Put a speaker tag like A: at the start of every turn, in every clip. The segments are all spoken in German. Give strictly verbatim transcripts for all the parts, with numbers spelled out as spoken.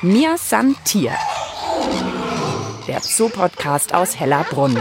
A: Mir san Tier, der Zoo-Podcast aus Hellerbrunn.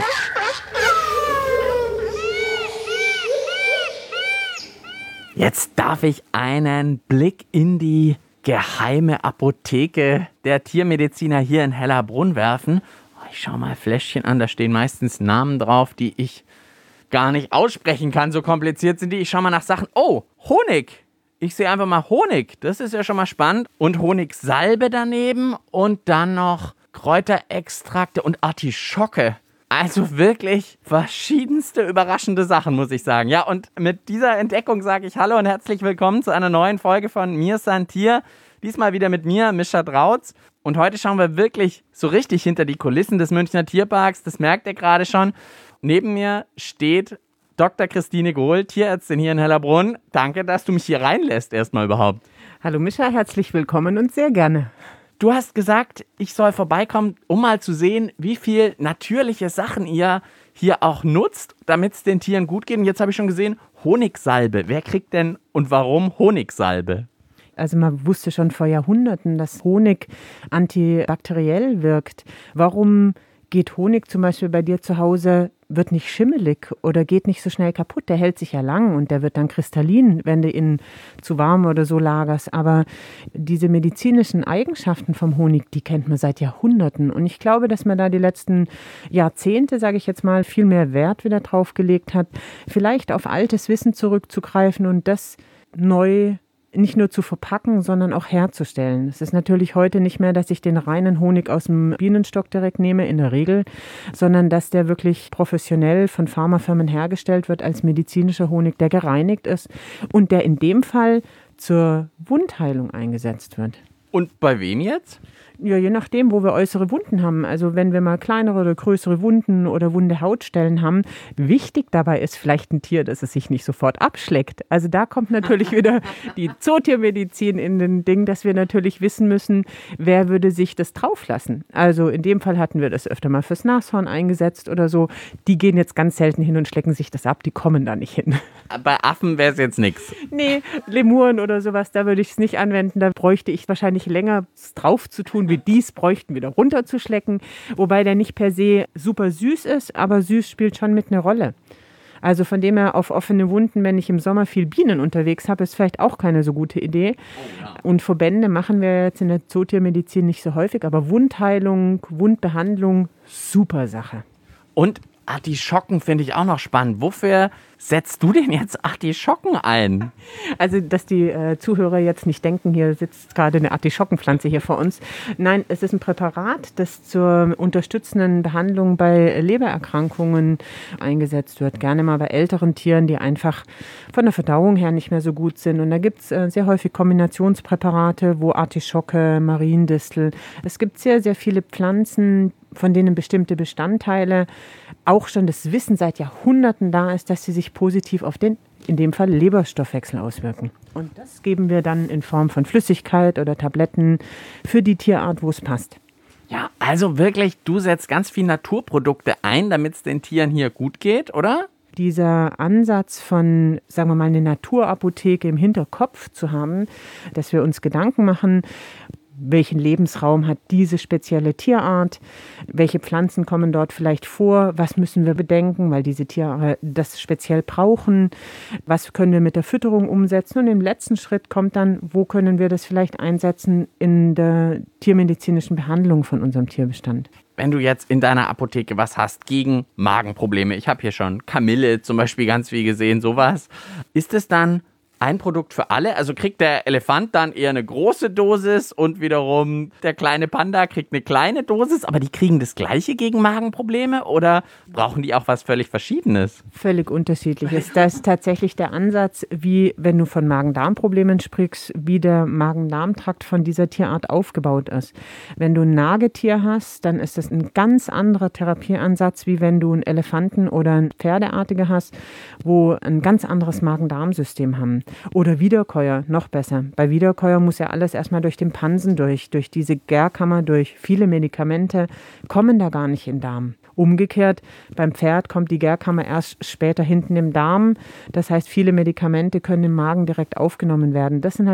B: Jetzt darf ich einen Blick in die geheime Apotheke der Tiermediziner hier in Hellerbrunn werfen. Ich schaue mal Fläschchen an, da stehen meistens Namen drauf, die ich gar nicht aussprechen kann, so kompliziert sind die. Ich schaue mal nach Sachen. Oh, Honig. Ich sehe einfach mal Honig, das ist ja schon mal spannend. Und Honigsalbe daneben und dann noch Kräuterextrakte und Artischocke. Also wirklich verschiedenste überraschende Sachen, muss ich sagen. Ja, und mit dieser Entdeckung sage ich Hallo und herzlich willkommen zu einer neuen Folge von Mir san Tier. Diesmal wieder mit mir, Mischa Drautz. Und heute schauen wir wirklich so richtig hinter die Kulissen des Münchner Tierparks. Das merkt ihr gerade schon. Neben mir steht Doktor Christine Gohl, Tierärztin hier in Hellerbrunn. Danke, dass du mich hier reinlässt erstmal überhaupt.
C: Hallo Mischa, herzlich willkommen und sehr gerne.
B: Du hast gesagt, ich soll vorbeikommen, um mal zu sehen, wie viel natürliche Sachen ihr hier auch nutzt, damit es den Tieren gut geht. Und jetzt habe ich schon gesehen, Honigsalbe. Wer kriegt denn und warum Honigsalbe?
C: Also man wusste schon vor Jahrhunderten, dass Honig antibakteriell wirkt. Warum geht Honig zum Beispiel bei dir zu Hause, wird nicht schimmelig oder geht nicht so schnell kaputt? Der hält sich ja lang und der wird dann kristallin, wenn du ihn zu warm oder so lagerst. Aber diese medizinischen Eigenschaften vom Honig, die kennt man seit Jahrhunderten. Und ich glaube, dass man da die letzten Jahrzehnte, sage ich jetzt mal, viel mehr Wert wieder drauf gelegt hat, vielleicht auf altes Wissen zurückzugreifen und das neu nicht nur zu verpacken, sondern auch herzustellen. Es ist natürlich heute nicht mehr, dass ich den reinen Honig aus dem Bienenstock direkt nehme, in der Regel, sondern dass der wirklich professionell von Pharmafirmen hergestellt wird als medizinischer Honig, der gereinigt ist und der in dem Fall zur Wundheilung eingesetzt wird.
B: Und bei wem jetzt?
C: Ja, je nachdem, wo wir äußere Wunden haben. Also wenn wir mal kleinere oder größere Wunden oder wunde Hautstellen haben. Wichtig dabei ist vielleicht ein Tier, dass es sich nicht sofort abschleckt. Also da kommt natürlich wieder die Zootiermedizin in den Ding, dass wir natürlich wissen müssen, wer würde sich das drauf lassen. Also in dem Fall hatten wir das öfter mal fürs Nashorn eingesetzt oder so. Die gehen jetzt ganz selten hin und schlecken sich das ab. Die kommen da nicht hin.
B: Bei Affen wäre es jetzt nichts.
C: Nee, Lemuren oder sowas, da würde ich es nicht anwenden. Da bräuchte ich wahrscheinlich länger drauf zu tun, wie dies bräuchten, wieder runterzuschlecken. Wobei der nicht per se super süß ist, aber süß spielt schon mit einer Rolle. Also von dem her auf offene Wunden, wenn ich im Sommer viel Bienen unterwegs habe, ist vielleicht auch keine so gute Idee. Oh ja. Und Verbände machen wir jetzt in der Zootiermedizin nicht so häufig, aber Wundheilung, Wundbehandlung, super Sache.
B: Und Artischocken finde ich auch noch spannend. Wofür setzt du denn jetzt Artischocken ein?
C: Also, dass die äh, Zuhörer jetzt nicht denken, hier sitzt gerade eine Artischockenpflanze hier vor uns. Nein, es ist ein Präparat, das zur unterstützenden Behandlung bei Lebererkrankungen eingesetzt wird. Gerne mal bei älteren Tieren, die einfach von der Verdauung her nicht mehr so gut sind. Und da gibt es äh, sehr häufig Kombinationspräparate, wo Artischocke, Mariendistel. Es gibt sehr, sehr viele Pflanzen, von denen bestimmte Bestandteile auch schon das Wissen seit Jahrhunderten da ist, dass sie sich positiv auf den, in dem Fall Leberstoffwechsel auswirken. Und das geben wir dann in Form von Flüssigkeit oder Tabletten für die Tierart, wo es passt.
B: Ja, also wirklich, du setzt ganz viel Naturprodukte ein, damit es den Tieren hier gut geht, oder?
C: Dieser Ansatz von, sagen wir mal, eine Naturapotheke im Hinterkopf zu haben, dass wir uns Gedanken machen, welchen Lebensraum hat diese spezielle Tierart, welche Pflanzen kommen dort vielleicht vor, was müssen wir bedenken, weil diese Tiere das speziell brauchen, was können wir mit der Fütterung umsetzen und im letzten Schritt kommt dann, wo können wir das vielleicht einsetzen in der tiermedizinischen Behandlung von unserem Tierbestand.
B: Wenn du jetzt in deiner Apotheke was hast gegen Magenprobleme, ich habe hier schon Kamille zum Beispiel ganz viel gesehen, sowas, ist es dann ein Produkt für alle? Also kriegt der Elefant dann eher eine große Dosis und wiederum der kleine Panda kriegt eine kleine Dosis, aber die kriegen das Gleiche gegen Magenprobleme oder brauchen die auch was völlig Verschiedenes?
C: Völlig unterschiedliches. Das ist tatsächlich der Ansatz, wie wenn du von Magen-Darm-Problemen sprichst, wie der Magen-Darm-Trakt von dieser Tierart aufgebaut ist. Wenn du ein Nagetier hast, dann ist das ein ganz anderer Therapieansatz, wie wenn du einen Elefanten oder ein Pferdeartige hast, wo ein ganz anderes Magen-Darm-System haben. Oder Wiederkäuer, noch besser. Bei Wiederkäuer muss ja alles erstmal durch den Pansen durch, durch diese Gärkammer, durch viele Medikamente, kommen da gar nicht in den Darm. Umgekehrt, beim Pferd kommt die Gärkammer erst später hinten im Darm. Das heißt, viele Medikamente können im Magen direkt aufgenommen werden. Das sind halt die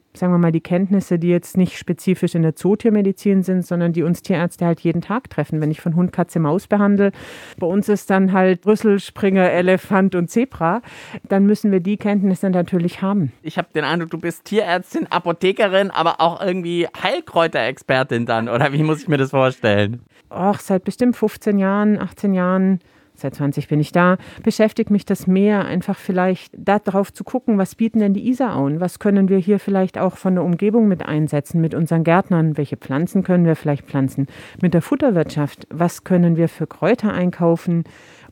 C: sagen wir mal, die Kenntnisse, die jetzt nicht spezifisch in der Zootiermedizin sind, sondern die uns Tierärzte halt jeden Tag treffen. Wenn ich von Hund, Katze, Maus behandle, bei uns ist dann halt Brüssel, Springer, Elefant und Zebra, dann müssen wir die Kenntnisse natürlich haben.
B: Ich habe den Eindruck, du bist Tierärztin, Apothekerin, aber auch irgendwie Heilkräuterexpertin dann, oder wie muss ich mir das vorstellen?
C: Och, seit bestimmt fünfzehn Jahren, achtzehn Jahren, seit zwanzig bin ich da, beschäftigt mich das mehr, einfach vielleicht darauf zu gucken, was bieten denn die Isarauen? Was können wir hier vielleicht auch von der Umgebung mit einsetzen, mit unseren Gärtnern? Welche Pflanzen können wir vielleicht pflanzen? Mit der Futterwirtschaft, was können wir für Kräuter einkaufen,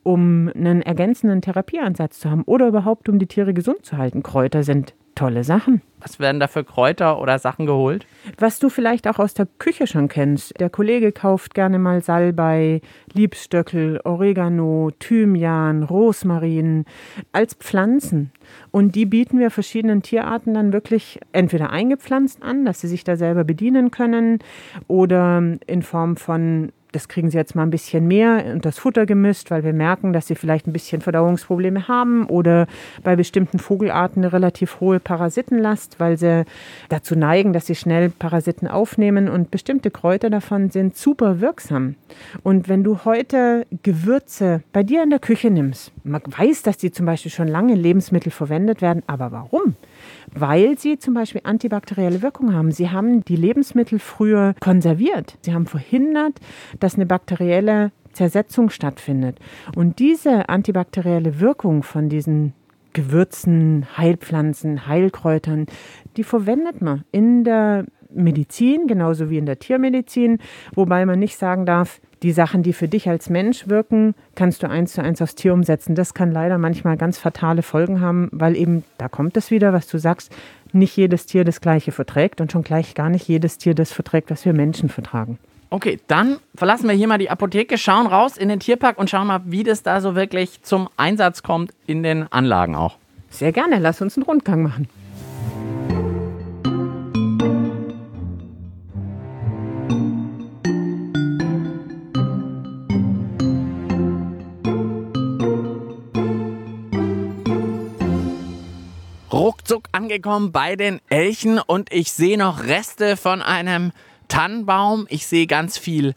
C: um einen ergänzenden Therapieansatz zu haben oder überhaupt, um die Tiere gesund zu halten? Kräuter sind tolle Sachen.
B: Was werden da für Kräuter oder Sachen geholt?
C: Was du vielleicht auch aus der Küche schon kennst. Der Kollege kauft gerne mal Salbei, Liebstöckel, Oregano, Thymian, Rosmarin als Pflanzen. Und die bieten wir verschiedenen Tierarten dann wirklich entweder eingepflanzt an, dass sie sich da selber bedienen können, oder in Form von, das kriegen sie jetzt mal ein bisschen mehr und das Futter gemischt, weil wir merken, dass sie vielleicht ein bisschen Verdauungsprobleme haben, oder bei bestimmten Vogelarten eine relativ hohe Parasitenlast, weil sie dazu neigen, dass sie schnell Parasiten aufnehmen, und bestimmte Kräuter davon sind super wirksam. Und wenn du heute Gewürze bei dir in der Küche nimmst, man weiß, dass die zum Beispiel schon lange in Lebensmitteln verwendet werden, aber warum? Weil sie zum Beispiel antibakterielle Wirkung haben. Sie haben die Lebensmittel früher konserviert. Sie haben verhindert, dass eine bakterielle Zersetzung stattfindet. Und diese antibakterielle Wirkung von diesen Gewürzen, Heilpflanzen, Heilkräutern, die verwendet man in der Medizin, genauso wie in der Tiermedizin, wobei man nicht sagen darf, die Sachen, die für dich als Mensch wirken, kannst du eins zu eins aufs Tier umsetzen. Das kann leider manchmal ganz fatale Folgen haben, weil eben, da kommt es wieder, was du sagst, nicht jedes Tier das Gleiche verträgt und schon gleich gar nicht jedes Tier das verträgt, was wir Menschen vertragen.
B: Okay, dann verlassen wir hier mal die Apotheke, schauen raus in den Tierpark und schauen mal, wie das da so wirklich zum Einsatz kommt in den Anlagen auch.
C: Sehr gerne, lass uns einen Rundgang machen.
B: Ruckzuck angekommen bei den Elchen und ich sehe noch Reste von einem Tannenbaum. Ich sehe ganz viel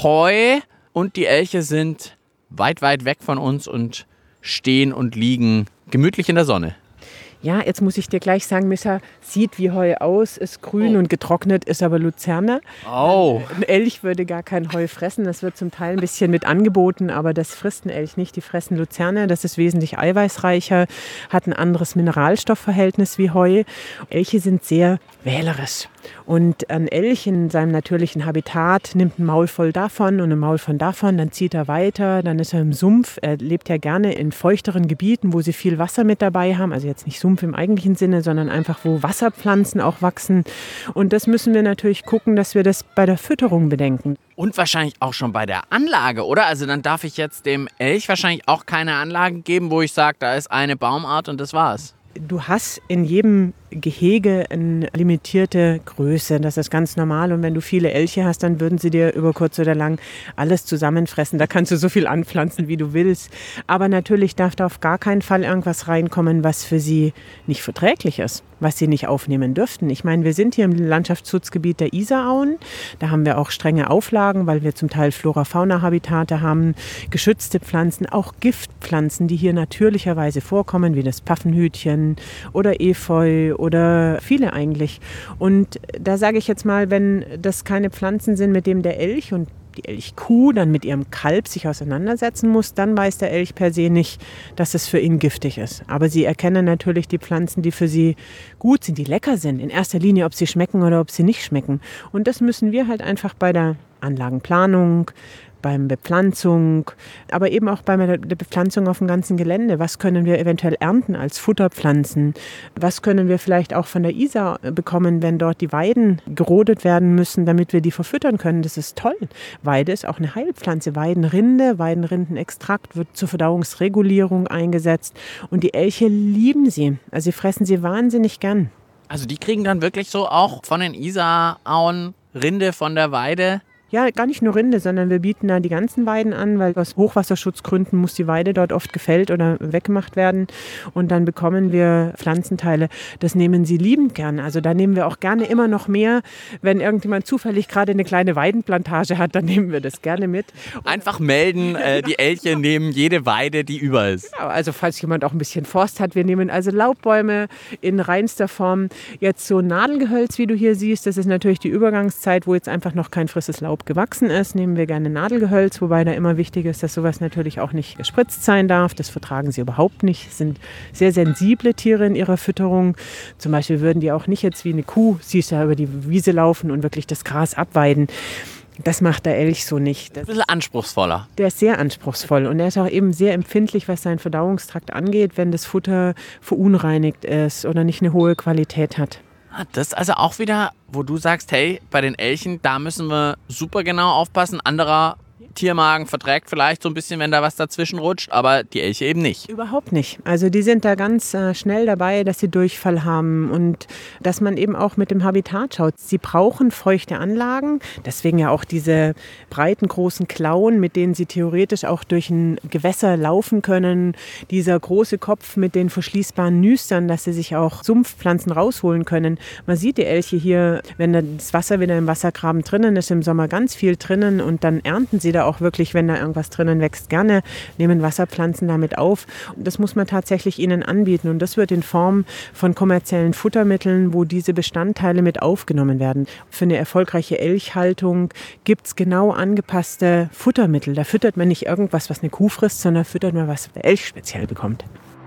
B: Heu und die Elche sind weit, weit weg von uns und stehen und liegen gemütlich in der Sonne.
C: Ja, jetzt muss ich dir gleich sagen, Mischa, sieht wie Heu aus, ist grün oh. und getrocknet, ist aber Luzerne.
B: Oh.
C: Ein Elch würde gar kein Heu fressen, das wird zum Teil ein bisschen mit angeboten, aber das frisst ein Elch nicht, die fressen Luzerne, das ist wesentlich eiweißreicher, hat ein anderes Mineralstoffverhältnis wie Heu. Elche sind sehr wählerisch und ein Elch in seinem natürlichen Habitat nimmt ein Maul voll davon und ein Maul von davon, dann zieht er weiter, dann ist er im Sumpf, er lebt ja gerne in feuchteren Gebieten, wo sie viel Wasser mit dabei haben, also jetzt nicht Sumpf im eigentlichen Sinne, sondern einfach, wo Wasserpflanzen auch wachsen. Und das müssen wir natürlich gucken, dass wir das bei der Fütterung bedenken.
B: Und wahrscheinlich auch schon bei der Anlage, oder? Also dann darf ich jetzt dem Elch wahrscheinlich auch keine Anlagen geben, wo ich sage, da ist eine Baumart und das war's.
C: Du hast in jedem Gehege eine limitierte Größe. Das ist ganz normal. Und wenn du viele Elche hast, dann würden sie dir über kurz oder lang alles zusammenfressen. Da kannst du so viel anpflanzen, wie du willst. Aber natürlich darf da auf gar keinen Fall irgendwas reinkommen, was für sie nicht verträglich ist, was sie nicht aufnehmen dürften. Ich meine, wir sind hier im Landschaftsschutzgebiet der Isarauen. Da haben wir auch strenge Auflagen, weil wir zum Teil Flora-Fauna-Habitate haben, geschützte Pflanzen, auch Giftpflanzen, die hier natürlicherweise vorkommen, wie das Pfaffenhütchen oder Efeu oder viele eigentlich. Und da sage ich jetzt mal, wenn das keine Pflanzen sind, mit denen der Elch und die Elchkuh dann mit ihrem Kalb sich auseinandersetzen muss, dann weiß der Elch per se nicht, dass es für ihn giftig ist. Aber sie erkennen natürlich die Pflanzen, die für sie gut sind, die lecker sind. In erster Linie, ob sie schmecken oder ob sie nicht schmecken. Und das müssen wir halt einfach bei der Anlagenplanung, beim Bepflanzung, aber eben auch bei der Bepflanzung auf dem ganzen Gelände. Was können wir eventuell ernten als Futterpflanzen? Was können wir vielleicht auch von der Isar bekommen, wenn dort die Weiden gerodet werden müssen, damit wir die verfüttern können? Das ist toll. Weide ist auch eine Heilpflanze. Weidenrinde, Weidenrindenextrakt wird zur Verdauungsregulierung eingesetzt und die Elche lieben sie. Also sie fressen sie wahnsinnig gern.
B: Also die kriegen dann wirklich so auch von den Isarauen Rinde von der Weide
C: Ja, gar nicht nur Rinde, sondern wir bieten da die ganzen Weiden an, weil aus Hochwasserschutzgründen muss die Weide dort oft gefällt oder weggemacht werden. Und dann bekommen wir Pflanzenteile. Das nehmen sie liebend gern. Also da nehmen wir auch gerne immer noch mehr. Wenn irgendjemand zufällig gerade eine kleine Weidenplantage hat, dann nehmen wir das gerne mit.
B: Einfach melden, äh, die Elche nehmen jede Weide, die über ist.
C: Genau, also falls jemand auch ein bisschen Forst hat, wir nehmen also Laubbäume in reinster Form. Jetzt so Nadelgehölz, wie du hier siehst, das ist natürlich die Übergangszeit, wo jetzt einfach noch kein frisches Laub gewachsen ist, nehmen wir gerne Nadelgehölz, wobei da immer wichtig ist, dass sowas natürlich auch nicht gespritzt sein darf. Das vertragen sie überhaupt nicht. Es sind sehr sensible Tiere in ihrer Fütterung. Zum Beispiel würden die auch nicht jetzt wie eine Kuh, siehst du ja, über die Wiese laufen und wirklich das Gras abweiden. Das macht der Elch so nicht.
B: Ein bisschen anspruchsvoller.
C: Der ist sehr anspruchsvoll und er ist auch eben sehr empfindlich, was seinen Verdauungstrakt angeht, wenn das Futter verunreinigt ist oder nicht eine hohe Qualität hat.
B: Das ist also auch wieder, wo du sagst, hey, bei den Elchen, da müssen wir super genau aufpassen. Anderer Tiermagen verträgt vielleicht so ein bisschen, wenn da was dazwischen rutscht, aber die Elche eben nicht.
C: Überhaupt nicht. Also die sind da ganz äh, schnell dabei, dass sie Durchfall haben und dass man eben auch mit dem Habitat schaut. Sie brauchen feuchte Anlagen, deswegen ja auch diese breiten, großen Klauen, mit denen sie theoretisch auch durch ein Gewässer laufen können. Dieser große Kopf mit den verschließbaren Nüstern, dass sie sich auch Sumpfpflanzen rausholen können. Man sieht die Elche hier, wenn das Wasser wieder im Wassergraben drinnen ist, im Sommer ganz viel drinnen und dann ernten sie da auch wirklich, wenn da irgendwas drinnen wächst, gerne, nehmen Wasserpflanzen damit auf. Das muss man tatsächlich ihnen anbieten und das wird in Form von kommerziellen Futtermitteln, wo diese Bestandteile mit aufgenommen werden. Für eine erfolgreiche Elchhaltung gibt es genau angepasste Futtermittel. Da füttert man nicht irgendwas, was eine Kuh frisst, sondern füttert man, was der Elch speziell bekommt.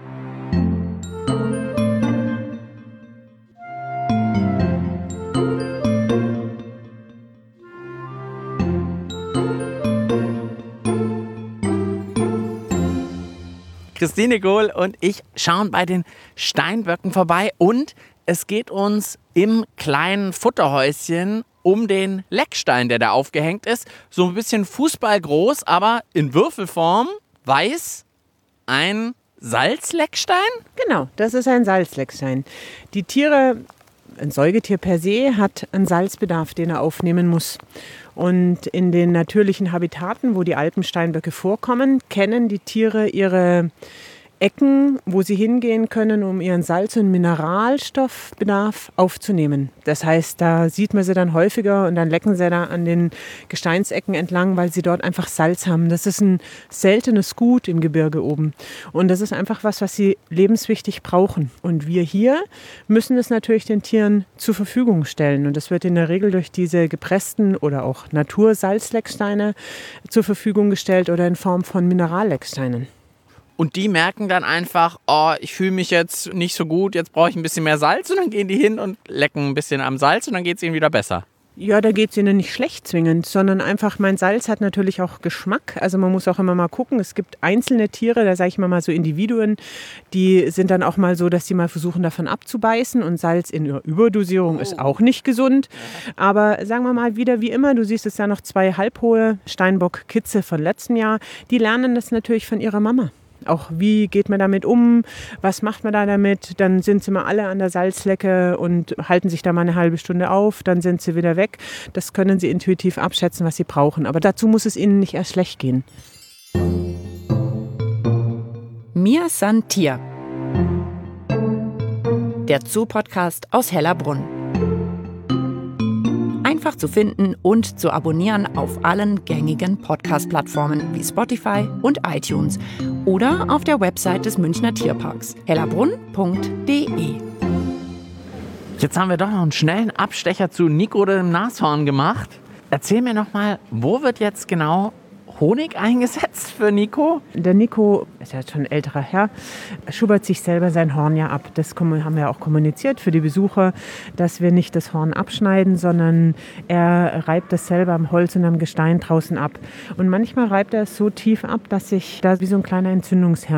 B: Christine Gohl und ich schauen bei den Steinböcken vorbei und es geht uns im kleinen Futterhäuschen um den Leckstein, der da aufgehängt ist. So ein bisschen fußballgroß, aber in Würfelform, weiß, ein Salzleckstein?
C: Genau, das ist ein Salzleckstein. Die Tiere, ein Säugetier per se, hat einen Salzbedarf, den er aufnehmen muss. Und in den natürlichen Habitaten, wo die Alpensteinböcke vorkommen, kennen die Tiere ihre Ecken, wo sie hingehen können, um ihren Salz- und Mineralstoffbedarf aufzunehmen. Das heißt, da sieht man sie dann häufiger und dann lecken sie da an den Gesteinsecken entlang, weil sie dort einfach Salz haben. Das ist ein seltenes Gut im Gebirge oben. Und das ist einfach was, was sie lebenswichtig brauchen. Und wir hier müssen es natürlich den Tieren zur Verfügung stellen. Und das wird in der Regel durch diese gepressten oder auch Natursalzlecksteine zur Verfügung gestellt oder in Form von Minerallecksteinen.
B: Und die merken dann einfach, oh, ich fühle mich jetzt nicht so gut, jetzt brauche ich ein bisschen mehr Salz. Und dann gehen die hin und lecken ein bisschen am Salz und dann geht es ihnen wieder besser.
C: Ja, da geht es ihnen nicht schlecht zwingend, sondern einfach, mein Salz hat natürlich auch Geschmack. Also man muss auch immer mal gucken, es gibt einzelne Tiere, da sage ich mal mal so Individuen, die sind dann auch mal so, dass sie mal versuchen davon abzubeißen und Salz in Überdosierung ist auch nicht gesund. Aber sagen wir mal wieder wie immer, du siehst es ja noch zwei halbhohe Steinbock-Kitze von letztem Jahr, die lernen das natürlich von ihrer Mama. Auch wie geht man damit um, was macht man da damit, dann sind sie mal alle an der Salzlecke und halten sich da mal eine halbe Stunde auf, dann sind sie wieder weg. Das können sie intuitiv abschätzen, was sie brauchen, aber dazu muss es ihnen nicht erst schlecht gehen.
A: Mir san Tier. Der Zoo-Podcast aus Hellerbrunn. Einfach zu finden und zu abonnieren auf allen gängigen Podcast-Plattformen wie Spotify und iTunes oder auf der Website des Münchner Tierparks hellerbrunn punkt de.
B: Jetzt haben wir doch noch einen schnellen Abstecher zu Nico dem Nashorn gemacht. Erzähl mir noch mal, wo wird jetzt genau Honig eingesetzt für Nico?
C: Der Nico, ist ja schon ein älterer Herr, schubbert sich selber sein Horn ja ab. Das haben wir auch kommuniziert für die Besucher, dass wir nicht das Horn abschneiden, sondern er reibt das selber am Holz und am Gestein draußen ab. Und manchmal reibt er es so tief ab, dass sich da wie so ein kleiner Entzündungsherd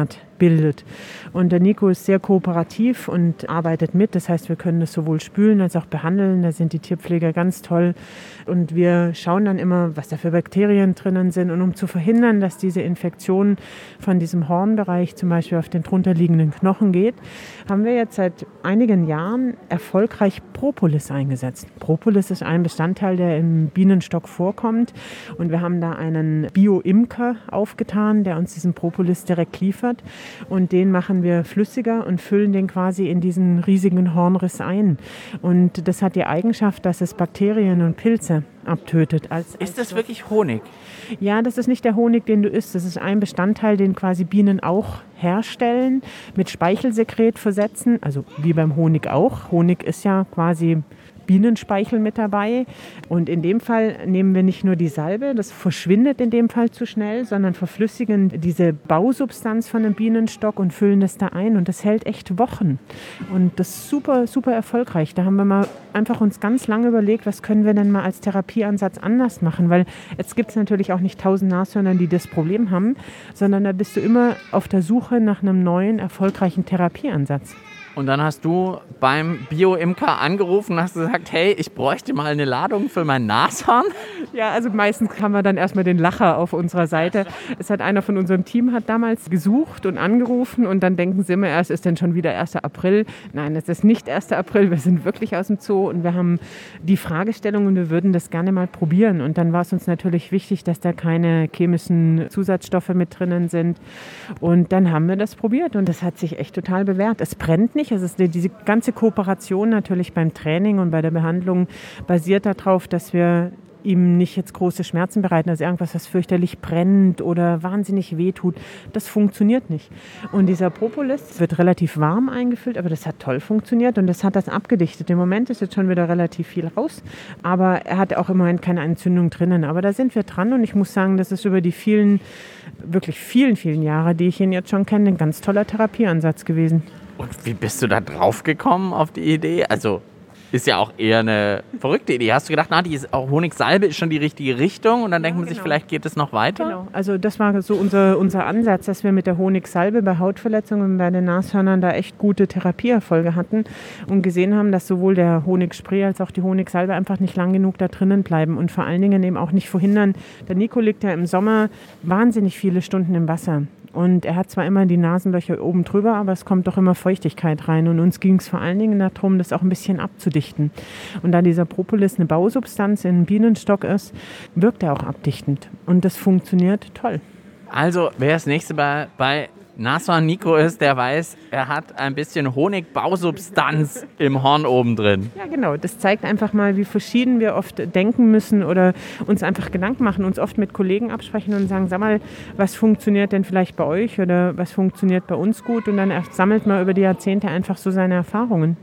C: bildet. Und der Nico ist sehr kooperativ und arbeitet mit. Das heißt, wir können das sowohl spülen als auch behandeln. Da sind die Tierpfleger ganz toll. Und wir schauen dann immer, was da für Bakterien drinnen sind. Und um zu verhindern, dass diese Infektion von diesem Hornbereich zum Beispiel auf den drunterliegenden Knochen geht, haben wir jetzt seit einigen Jahren erfolgreich Propolis eingesetzt. Propolis ist ein Bestandteil, der im Bienenstock vorkommt. Und wir haben da einen Bio-Imker aufgetan, der uns diesen Propolis direkt liefert. Und den machen wir flüssiger und füllen den quasi in diesen riesigen Hornriss ein. Und das hat die Eigenschaft, dass es Bakterien und Pilze abtötet. Als, als
B: ist das wirklich Honig?
C: Ja, das ist nicht der Honig, den du isst. Das ist ein Bestandteil, den quasi Bienen auch herstellen, mit Speichelsekret versetzen, also wie beim Honig auch. Honig ist ja quasi Bienenspeichel mit dabei. Und in dem Fall nehmen wir nicht nur die Salbe, das verschwindet in dem Fall zu schnell, sondern verflüssigen diese Bausubstanz von einem Bienenstock und füllen das da ein. Und das hält echt Wochen. Und das ist super, super erfolgreich. Da haben wir mal einfach uns ganz lange überlegt, was können wir denn mal als Therapieansatz anders machen? Weil jetzt gibt es natürlich auch nicht tausend Nashörner, die das Problem haben, sondern da bist du immer auf der Suche nach einem neuen, erfolgreichen Therapieansatz.
B: Und dann hast du beim Bio-Imker angerufen und hast gesagt, hey, ich bräuchte mal eine Ladung für mein Nashorn.
C: Ja, also meistens haben wir dann erstmal den Lacher auf unserer Seite. Es hat einer von unserem Team hat damals gesucht und angerufen und dann denken sie immer, es ist denn schon wieder erster April. Nein, es ist nicht erster April, wir sind wirklich aus dem Zoo und wir haben die Fragestellung und wir würden das gerne mal probieren. Und dann war es uns natürlich wichtig, dass da keine chemischen Zusatzstoffe mit drinnen sind. Und dann haben wir das probiert und das hat sich echt total bewährt. Es brennt nicht. Also diese ganze Kooperation natürlich beim Training und bei der Behandlung basiert darauf, dass wir ihm nicht jetzt große Schmerzen bereiten, also irgendwas, was fürchterlich brennt oder wahnsinnig wehtut. Das funktioniert nicht. Und dieser Propolis wird relativ warm eingefüllt, aber das hat toll funktioniert und das hat das abgedichtet. Im Moment ist jetzt schon wieder relativ viel raus, aber er hat auch im Moment keine Entzündung drinnen. Aber da sind wir dran und ich muss sagen, das ist über die vielen, wirklich vielen, vielen Jahre, die ich ihn jetzt schon kenne, ein ganz toller Therapieansatz gewesen.
B: Und wie bist du da drauf gekommen auf die Idee? Also ist ja auch eher eine verrückte Idee. Hast du gedacht, na, die Honigsalbe ist schon die richtige Richtung und dann ja, denkt man genau. sich, vielleicht geht es noch weiter?
C: Genau, also das war so unser, unser Ansatz, dass wir mit der Honigsalbe bei Hautverletzungen bei den Nashörnern da echt gute Therapieerfolge hatten und gesehen haben, dass sowohl der Honigspray als auch die Honigsalbe einfach nicht lang genug da drinnen bleiben und vor allen Dingen eben auch nicht verhindern. Der Nico liegt ja im Sommer wahnsinnig viele Stunden im Wasser. Und er hat zwar immer die Nasenlöcher oben drüber, aber es kommt doch immer Feuchtigkeit rein. Und uns ging es vor allen Dingen darum, das auch ein bisschen abzudichten. Und da dieser Propolis eine Bausubstanz in einem Bienenstock ist, wirkt er auch abdichtend. Und das funktioniert toll.
B: Also, wer das nächste bei, bei Nashorn Nico ist, der weiß, er hat ein bisschen Honigbausubstanz im Horn oben drin.
C: Ja, genau. Das zeigt einfach mal, wie verschieden wir oft denken müssen oder uns einfach Gedanken machen, uns oft mit Kollegen absprechen und sagen, sag mal, was funktioniert denn vielleicht bei euch oder was funktioniert bei uns gut? Und dann sammelt man über die Jahrzehnte einfach so seine Erfahrungen.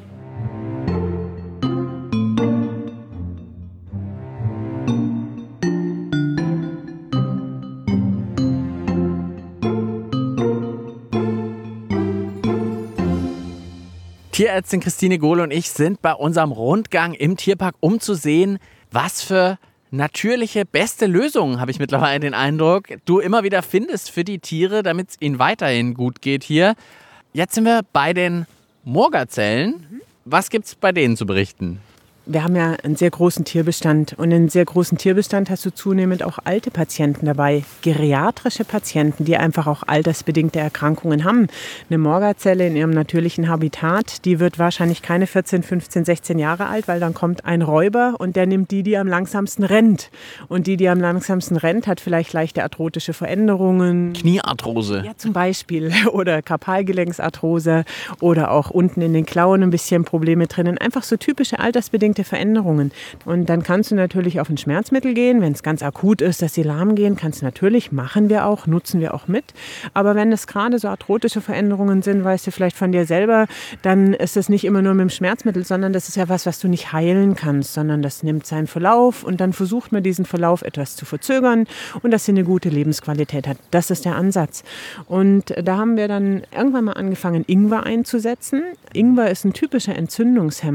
B: Tierärztin Christine Gohle und ich sind bei unserem Rundgang im Tierpark, um zu sehen, was für natürliche, beste Lösungen, habe ich mittlerweile den Eindruck, du immer wieder findest für die Tiere, damit es ihnen weiterhin gut geht hier. Jetzt sind wir bei den Murgerzellen. Was gibt es bei denen zu berichten?
C: Wir haben ja einen sehr großen Tierbestand und in einem sehr großen Tierbestand hast du zunehmend auch alte Patienten dabei, geriatrische Patienten, die einfach auch altersbedingte Erkrankungen haben. Eine Murgerzelle in ihrem natürlichen Habitat, die wird wahrscheinlich keine vierzehn, fünfzehn, sechzehn Jahre alt, weil dann kommt ein Räuber und der nimmt die, die am langsamsten rennt. Und die, die am langsamsten rennt, hat vielleicht leichte arthrotische Veränderungen.
B: Kniearthrose.
C: Ja, zum Beispiel. Oder Karpalgelenksarthrose oder auch unten in den Klauen ein bisschen Probleme drinnen. Einfach so typische altersbedingte Veränderungen. Und dann kannst du natürlich auf ein Schmerzmittel gehen. Wenn es ganz akut ist, dass sie lahm gehen, kannst du natürlich, machen wir auch, nutzen wir auch mit. Aber wenn es gerade so arthrotische Veränderungen sind, weißt du vielleicht von dir selber, dann ist es nicht immer nur mit dem Schmerzmittel, sondern das ist ja was, was du nicht heilen kannst, sondern das nimmt seinen Verlauf und dann versucht man diesen Verlauf etwas zu verzögern und dass sie eine gute Lebensqualität hat. Das ist der Ansatz. Und da haben wir dann irgendwann mal angefangen, Ingwer einzusetzen. Ingwer ist ein typischer Entzündungshemmer.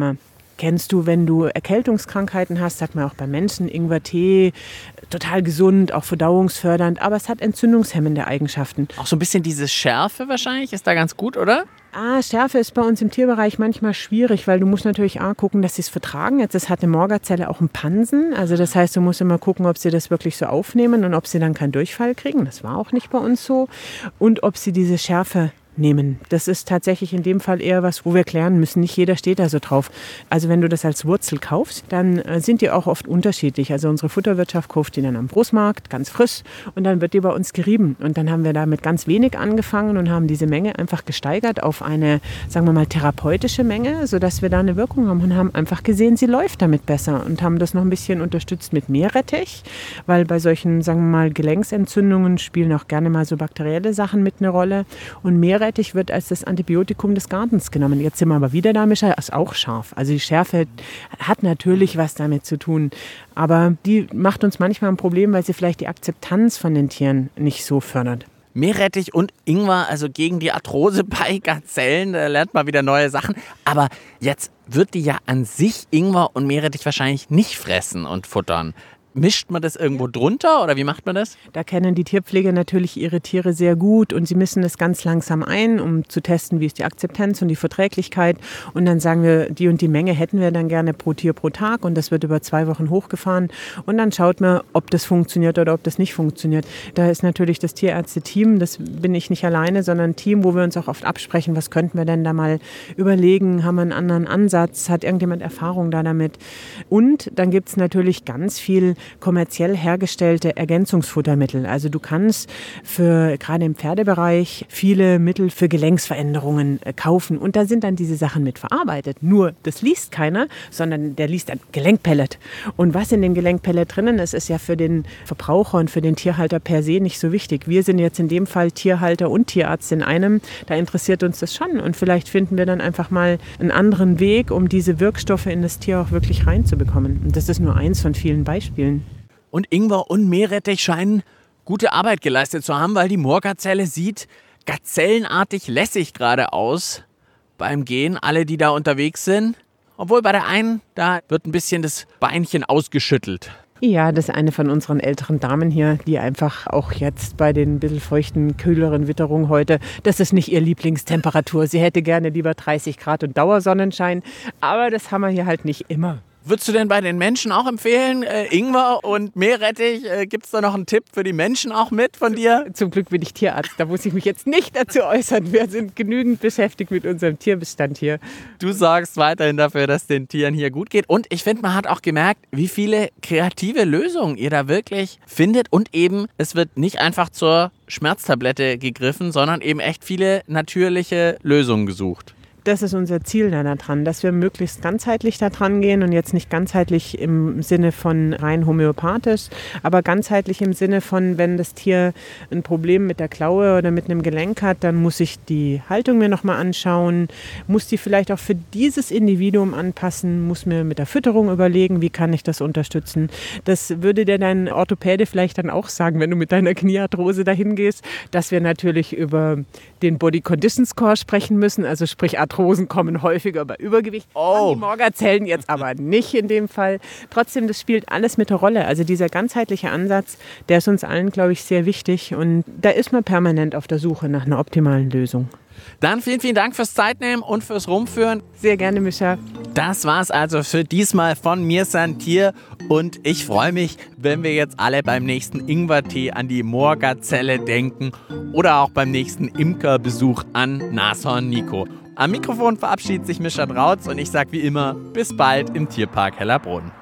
C: Kennst du, wenn du Erkältungskrankheiten hast, sagt man auch bei Menschen, Ingwertee, total gesund, auch verdauungsfördernd, aber es hat entzündungshemmende Eigenschaften.
B: Auch so ein bisschen diese Schärfe wahrscheinlich ist da ganz gut, oder?
C: Ah, Schärfe ist bei uns im Tierbereich manchmal schwierig, weil du musst natürlich A, gucken, dass sie es vertragen. Jetzt das hat eine Morgazelle auch einen Pansen. Also das heißt, du musst immer gucken, ob sie das wirklich so aufnehmen und ob sie dann keinen Durchfall kriegen. Das war auch nicht bei uns so. Und ob sie diese Schärfe nehmen. Das ist tatsächlich in dem Fall eher was, wo wir klären müssen. Nicht jeder steht da so drauf. Also wenn du das als Wurzel kaufst, dann äh, sind die auch oft unterschiedlich. Also unsere Futterwirtschaft kauft die dann am Großmarkt, ganz frisch, und dann wird die bei uns gerieben. Und dann haben wir da mit ganz wenig angefangen und haben diese Menge einfach gesteigert auf eine, sagen wir mal, therapeutische Menge, sodass wir da eine Wirkung haben und haben einfach gesehen, sie läuft damit besser und haben das noch ein bisschen unterstützt mit Meerrettich, weil bei solchen, sagen wir mal, Gelenksentzündungen spielen auch gerne mal so bakterielle Sachen mit eine Rolle. Und Meerrettich wird als das Antibiotikum des Gartens genommen. Jetzt sind wir aber wieder da, Micha, ist auch scharf. Also die Schärfe hat natürlich was damit zu tun. Aber die macht uns manchmal ein Problem, weil sie vielleicht die Akzeptanz von den Tieren nicht so fördert.
B: Meerrettich und Ingwer, also gegen die Arthrose bei Gazellen, da lernt man wieder neue Sachen. Aber jetzt wird die ja an sich Ingwer und Meerrettich wahrscheinlich nicht fressen und futtern. Mischt man das irgendwo drunter oder wie macht man das?
C: Da kennen die Tierpfleger natürlich ihre Tiere sehr gut und sie mischen es ganz langsam ein, um zu testen, wie ist die Akzeptanz und die Verträglichkeit. Und dann sagen wir, die und die Menge hätten wir dann gerne pro Tier pro Tag und das wird über zwei Wochen hochgefahren. Und dann schaut man, ob das funktioniert oder ob das nicht funktioniert. Da ist natürlich das Tierärzte-Team, das bin ich nicht alleine, sondern ein Team, wo wir uns auch oft absprechen, was könnten wir denn da mal überlegen, haben wir einen anderen Ansatz, hat irgendjemand Erfahrung da damit. Und dann gibt es natürlich ganz viel kommerziell hergestellte Ergänzungsfuttermittel. Also du kannst für gerade im Pferdebereich viele Mittel für Gelenksveränderungen kaufen und da sind dann diese Sachen mit verarbeitet. Nur das liest keiner, sondern der liest ein Gelenkpellet. Und was in dem Gelenkpellet drinnen ist, ist ja für den Verbraucher und für den Tierhalter per se nicht so wichtig. Wir sind jetzt in dem Fall Tierhalter und Tierarzt in einem. Da interessiert uns das schon und vielleicht finden wir dann einfach mal einen anderen Weg, um diese Wirkstoffe in das Tier auch wirklich reinzubekommen. Und das ist nur eins von vielen Beispielen.
B: Und Ingwer und Meerrettich scheinen gute Arbeit geleistet zu haben, weil die Moorgazelle sieht gazellenartig lässig gerade aus beim Gehen, alle, die da unterwegs sind. Obwohl bei der einen, da wird ein bisschen das Beinchen ausgeschüttelt.
C: Ja, das ist eine von unseren älteren Damen hier, die einfach auch jetzt bei den ein bisschen feuchten, kühleren Witterungen heute, das ist nicht ihr Lieblingstemperatur. Sie hätte gerne lieber dreißig Grad und Dauersonnenschein, aber das haben wir hier halt nicht immer.
B: Würdest du denn bei den Menschen auch empfehlen, äh, Ingwer und Meerrettich? Äh, Gibt es da noch einen Tipp für die Menschen auch mit von dir?
C: Zum Glück bin ich Tierarzt, da muss ich mich jetzt nicht dazu äußern. Wir sind genügend beschäftigt mit unserem Tierbestand hier.
B: Du sorgst weiterhin dafür, dass den Tieren hier gut geht. Und ich finde, man hat auch gemerkt, wie viele kreative Lösungen ihr da wirklich findet. Und eben, es wird nicht einfach zur Schmerztablette gegriffen, sondern eben echt viele natürliche Lösungen gesucht.
C: Das ist unser Ziel da dran, dass wir möglichst ganzheitlich da dran gehen und jetzt nicht ganzheitlich im Sinne von rein homöopathisch, aber ganzheitlich im Sinne von, wenn das Tier ein Problem mit der Klaue oder mit einem Gelenk hat, dann muss ich die Haltung mir nochmal anschauen, muss die vielleicht auch für dieses Individuum anpassen, muss mir mit der Fütterung überlegen, wie kann ich das unterstützen. Das würde dir dein Orthopäde vielleicht dann auch sagen, wenn du mit deiner Kniearthrose dahin gehst, dass wir natürlich über den Body Condition Score sprechen müssen, also sprich Arthrosen kommen häufiger bei Übergewicht.
B: Oh.
C: Die Morgazellen jetzt aber nicht in dem Fall. Trotzdem, das spielt alles mit der Rolle. Also dieser ganzheitliche Ansatz, der ist uns allen, glaube ich, sehr wichtig. Und da ist man permanent auf der Suche nach einer optimalen Lösung.
B: Dann vielen, vielen Dank fürs Zeitnehmen und fürs Rumführen.
C: Sehr gerne, Micha.
B: Das war's also für diesmal von mir, Santier. Und ich freue mich, wenn wir jetzt alle beim nächsten Ingwertee an die Moorgazelle denken oder auch beim nächsten Imkerbesuch an Nashorn Nico. Am Mikrofon verabschiedet sich Mischa Drautz und ich sage wie immer, bis bald im Tierpark Hellerbrunn.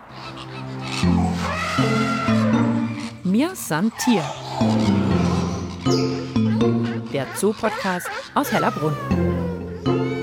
A: Mir Santier. Der Zoo-Podcast aus Hellerbrunn.